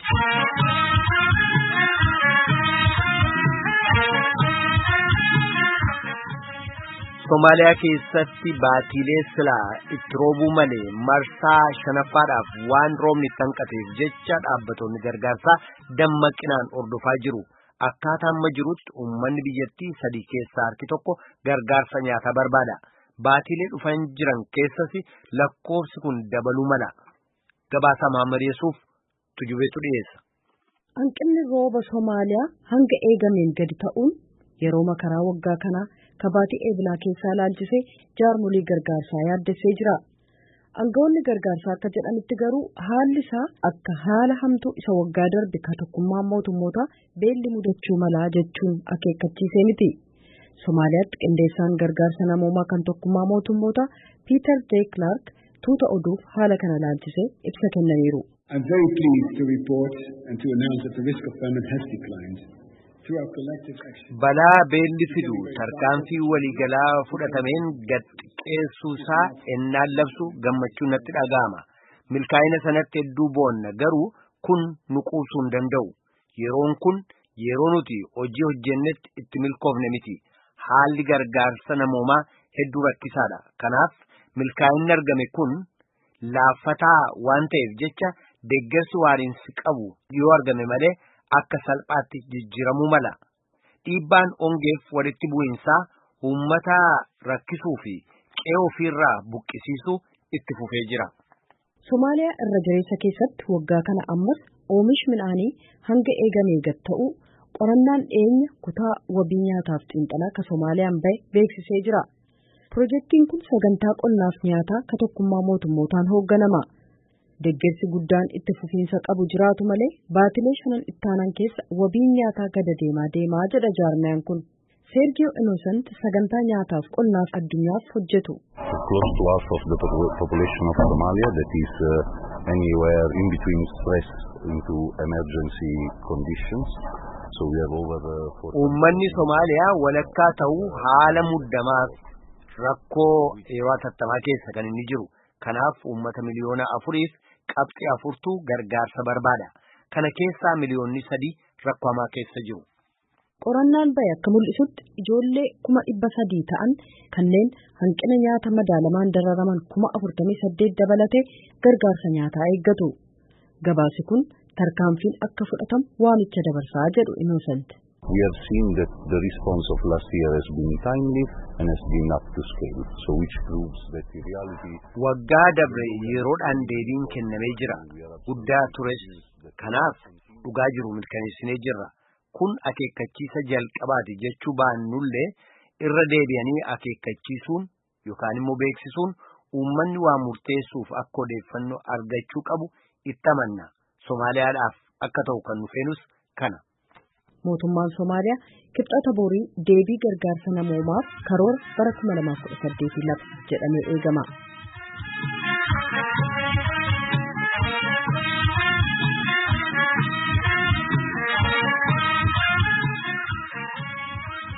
Somaaliyaa keessatti baatiilee silaa itti roobuu malee marsaa shanaffaadhaaf waan roobni hanqateef jecha dhaabbattoonni gargaarsaa dammaqinaan hordofaa jiru. Akkaataa amma jirutti uummanni biyyattii sadii keessaa harki tokko gargaarsa nyaataa barbaada. Baatiilee dhufan jiran keessas lakkoofsi kun dabaluu mala. Gabaasaa Mahammad Yesuuf tujubeetu dhiyeessa. Hanqinni rooba Somaaliyaa hanga eegameen gadi ta'uun yeroo makaraa waggaa kanaa kabaatii eebilaa keessaa laalchisee jaarmolii gargaarsaa yaaddessee jira. Aangawoonni gargaarsaa akka jedhanitti garuu haalli isaa akka haala hamtuu isa waggaa darbe ka tokkummaa mootummootaa beelli mudachuu malaa jechuun akeekkachiisee miti. Somaaliyaatti qindeessaan gargaarsa namoomaa kan tokkummaa mootummootaa Peter J. Clark tuuta oduuf haala kana laalchisee ibsa kennaniiru. I'm very pleased to report and to announce that the risk of famine has declined. Balaa beelli fidu tarkaanfii waliigalaa fudhatameen gad xiqqeessuusaa ennaan labsu gammachuun natti dhaga'ama. Milkaa'ina sanatti hedduu boonna garuu kun nu quubsuu hin danda'u. Yeroon kun yeroo nuti hojii hojjennetti itti milkoofne miti. Haalli gargaarsa namoomaa hedduu rakkisaadha. Kanaaf milkaa'inni argame kun laaffataa waan ta'eef jecha deeggarsi waariinsi qabu yoo argame malee akka salphaatti jijjiiramuu mala. Dhiibbaan ongeef walitti bu'insaa uummata rakkisuu fi qe'ee ofiirraa buqqisiisuu itti fufee jira. Somaaliyaa irra jireessa keessatti waggaa kana ammas oomishi midhaanii hanga eegamee gad ta'uu qorannaan dhiyeenya kutaa wabii nyaataaf xiinxalaa ka Somaaliyaan bahe beeksisee jira. Pirojektiin kun sagantaa qonnaaf nyaataa ka tokkummaa mootummootaan hoogganama. Deeggarsi guddaan itti fufiinsa qabu jiraatu malee baatilee shanan ittaanan keessa wabiin nyaataa gada deemaa jedha jaarmiyaan kun. Sergio Innocent sagantaa nyaataaf qonnaaf addunyaaf hojjetu. Close to half of the population of Somalia that is anywhere in between stress into emergency conditions. So we have over Uummanni Somaaliyaa walakkaa ta'uu haala muddamaaf rakkoo yeroo tattamaa keessa kan inni jiru. Kanaaf uummata miliyoona 4 qabxii 4tu gargaarsa barbaada. Kana keessaa miliyoonni 3 rakkoo hamaa keessa jiru. Qorannaan bahe akka mul'isutti ijoollee 300,000 ta'an kanneen hanqina nyaata madaalamaan dararaman 48,000 dabalatee gargaarsa nyaataa eeggatu. Gabaasi kun tarkaanfiin akka fudhatamu waamicha dabarsaa jedhu Innocent. We have seen that the response of last year has been timely and has been up to scale, so which proves that in reality waggaa dabre yeroodhaan deebiin kennamee jira. Guddaa tures. Kanaaf dhugaa jiru milkaneessinee jirra. Kun akeekkachiisa jalqabaati jechuu baannullee irra deebi'anii akeekkachiisuun yookaan immoo beeksisuun uummanni waa murteessuuf akka odeeffannoo argachuu qabu itti amanna. Somaaliyaadhaaf akka ta'u kan nufeenus kana. Mootummaan Somaaliyaa kibxata borii deebii gargaarsa namoomaaf karoora bara 2018 labsa jedhamee eegama.